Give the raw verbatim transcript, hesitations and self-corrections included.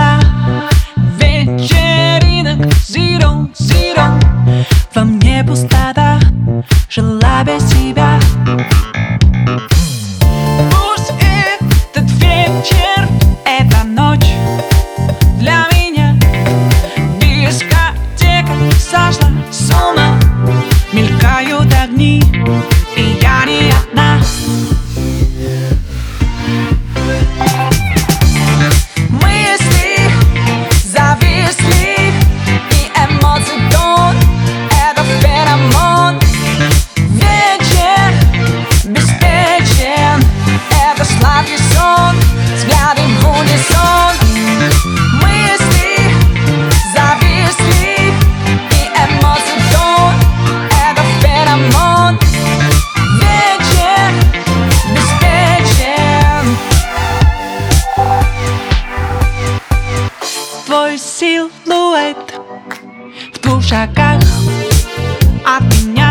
мало вечеринок zero, zero. Во мне пустота, жила без тебя. Пусть этот вечер, эта ночь для меня дискотека сошла с ума. Мелькают огни, и я не одна. Мысли зависли, и эмоции тонут. Это феромон. Вечер беспечен, это сладкий сон. Взгляды в унисон. Мысли зависли, и эмоции тонут. Это феромон. Вечер беспечен. Твой силуэт в двух шагах от меня.